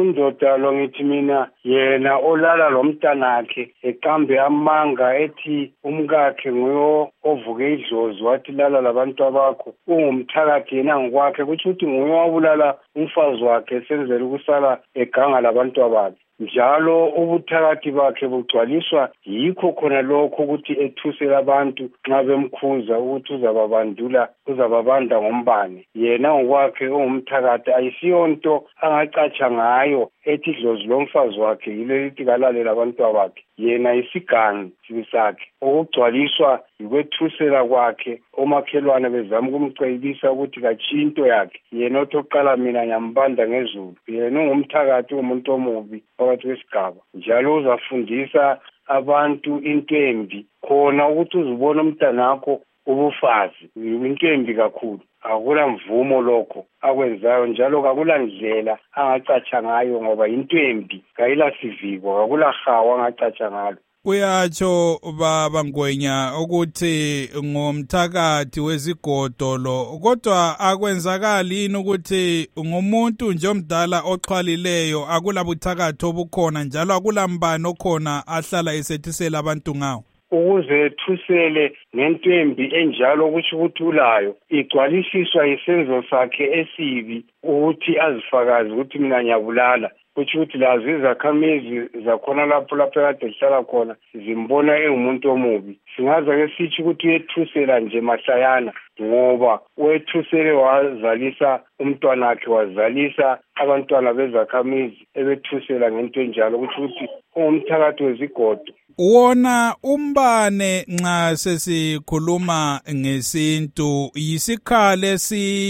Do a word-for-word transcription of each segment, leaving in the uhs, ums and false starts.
undoda lo ngithi mina yena olala lo mntanakhe eqambe amanga ethi umkakhe nguyo ovuke idlozi wathi lala labantu abakho ungumthakathi yena ngokwakhe kuthi ukuthi nguye wabulala umfazi wakhe esenzela ukusala eganga labantu abakhe. Njalo ubuthakathi bakhe bugcwaliswa yikho khona lokho ukuthi ethusela abantu nxa bemkhuza ukuthi uzababandula uzababanda ngombane. Yena ngokwakhe ungumthakathi ayisiyonto angacatsha ngayo ethi idlozi lomfazi wakhe yile lithi kalalela abantu abakhe. Yena isigangi sakhe okugcwaliswa yikwethusela kwakhe omakhelwane bezama ukumcebisa ukuthi kachinto yakhe. Yena othi oqala mina ngiyambanda ngezulu. Yena ungumthakathi umuntu omubi phakathi kwesigaba. Njalo uzafundisa abantu into embi khona ukuthi uzibone umntanakho ubufazi into embi kakhulu. Akula mvumo lokho akwenzayo njalo akula ndlela angacatsha ngayo ngoba into embi kayila siviko akula hawa angacatsha ngalo. Uyatsho baba Ngwenya ukuthi ngomthakathi wezigodo lo kodwa akwenzakala yini ukuthi ngumuntu nje omdala oxhwalileyo akula buthakathi obukhona njalo akula mbani okhona ahlala esethisela abantu ngawo? Ukuze ethusele ngento embi enjalo kusho ukuthi ulayo igcwalisiswa isenzo sakhe esibi ukuthi azifakaze ukuthi mina ngiyabulala. Kuthi ukuthi lazo izakhamizi zakhona lapho lapho kade zihlala khona zimbona engumuntu omubi. Singaza ke sithi ukuthi uyethusela nje mahlayana ngoba wethusele wazalisa umntwana wakhe wazalisa abantwana bezakhamizi ebethusela ngento enjalo ukuthi ukuthi ungumthakathi wezigodo. Wona umbane nxa sesikhuluma ngesintu yisikhale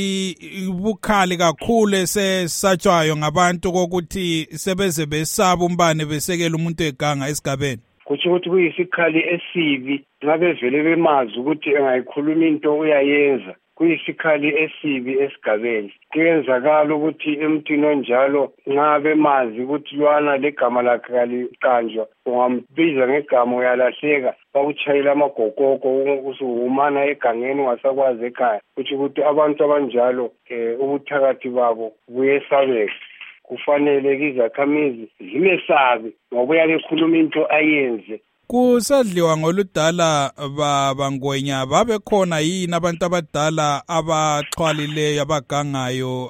sibukhali kakhulu esesatshwayo ngabantu kokuthi sebeze besaba umbane besekela umuntu eganga esigabeni. Kuthi ukuthi kuyisikhali esibi ngabe vele bemazi ukuthi engayikhuluma into uyayenza. Kuyisikhali esibi esigabeni. Kuyenzakala ukuthi emntwini onjalo nxa bemazi ukuthi lwana legama lakhe kaliqanjwa ungambiza ngegama uyalahleka bakuchayela amagokoko usumana egangeni ungasakwazi ekhaya. Kuthi ukuthi abantu abanjalo eh ubuthakathi babo buyesabeka. Kufanele izakhamizi zimesabe ngoba uyabekhuluma into ayenze. Kusadliwa ngoludala baba Ngwenya babekhona yini abantu abadala abaxhwalileyo abagangayo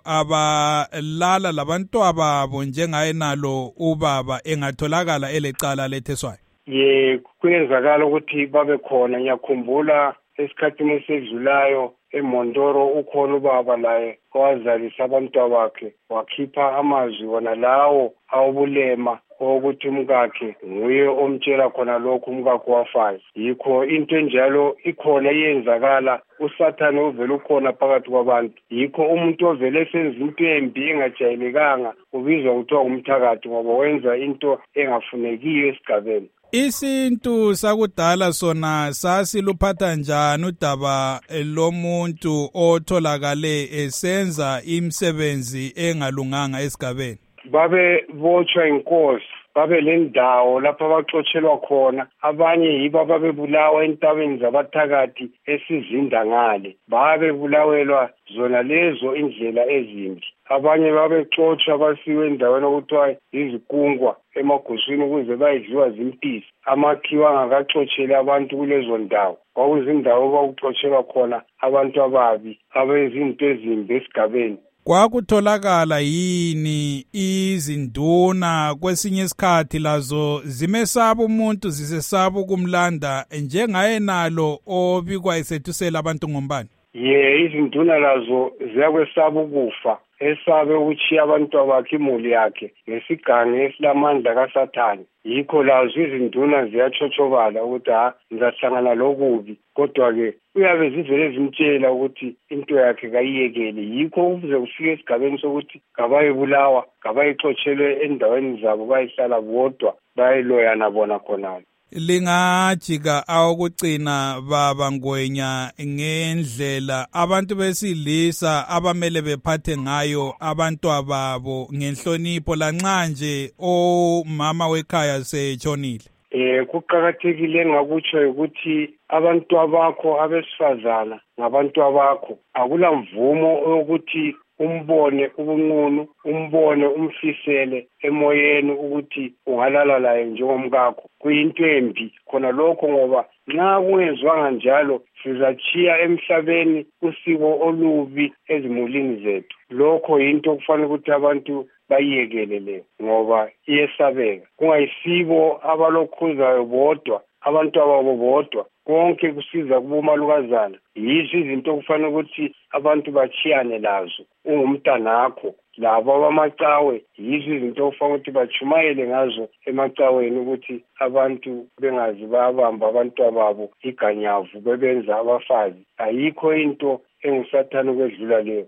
abalala labantu ababo njengaye nalo ubaba engatholakala elecala letheswayo? Ye kuyenzakala ukuthi babekhona. Ngiyakhumbula esikhathini esedlulayo eMondoro ukhona ubaba laye owazalisa abantu bakhe wakhipha amazwi wona lawo awubulema ukuthi umkakhe nguye omtshela khona lokho umkakhe wafayo. Yikho into enjalo ikhona iyenzakala uSathane uvela ukhona phakathi kwabantu. Yikho umuntu ovele esenza into embi engajayelekanga ubizwa kuthiwa umthakathi ngoba wenza into engafunekiyo esigabeni. Isintu sakudala sona sasiluphatha njani udaba lomuntu otholakale esenza imisebenzi engalunganga esigabeni? Babe botshwa inkosi babe lendawo lapho abaxotshelwa khona. Abanye yibo babebulawa entabeni zabathakathi esizinda ngale babebulawelwa zona lezo indlela ezimbi. Abanye babexotshwa basiwe endaweni okuthiwa izikungwa emaguswini ukuze bayidliwa zimpisi. Amakhiwa angakaxotsheli abantu kulezo ndawo kwakuzindawo bakuxotshelwa khona abantu ababi abezinto ezimbi esigabeni. Kwakutholakala yini izinduna kwesinye isikhathi lazo zimesaba umuntu zisesaba ukumlanda njengaye nalo obikwa esethusela abantu ngombane? Ye izinduna lazo ziyakwesaba ukufa esabe ukuchiya abantu abakhe imuli yakhe ngesigangi esilamandla kaSathane. Yikho lazo izinduna ziyachotshobala ukuthi ha ngizahlangana lokubi kodwa-ke uyabe zivele zimtshela ukuthi into yakhe kayiyekele. Yikho ukuze kufike esigabeni sokuthi kabayibulawa kabayixotshelwe endaweni zabo bayihlala bodwa bayiloyana bona khonalo. Lingajika awokugcina baba Ngwenya ngendlela abantu besilisa abamele bephathe ngayo abantu ababo ngenhlonipho lanxa nje omama wekhaya setshonile? Eh kuqhakathekile ngakutsho ukuthi abantu abakho abesifazana ngabantu abakho akula mvumo ukuthi umbone ubunqunu, umbone umfisele emoyeni ukuthi ungalala laye njengomkakho. Kuyinto embi khona lokho, ngoba nxa kungenziwanga njalo sizachiya emhlabeni usiko olubi ezimulini zethu. Lokho yinto okufanele ukuthi abantu bayiyekele le, ngoba iyesabeka. Kungayisibo abalokhuzayo bodwa, abantu ababo bodwa, konke kusiza kubomalukazana. Yizo izinto okufanele ukuthi abantu bachiyane lazo. Ungumntanakho, labo abamacawe, yizo izinto okufanele ukuthi bachumayele ngazo emacaweni, ukuthi abantu bengazi babamba abantu ababo iganyavu bebenza abafazi. Ayikho into engusathane ukwedlula leyo.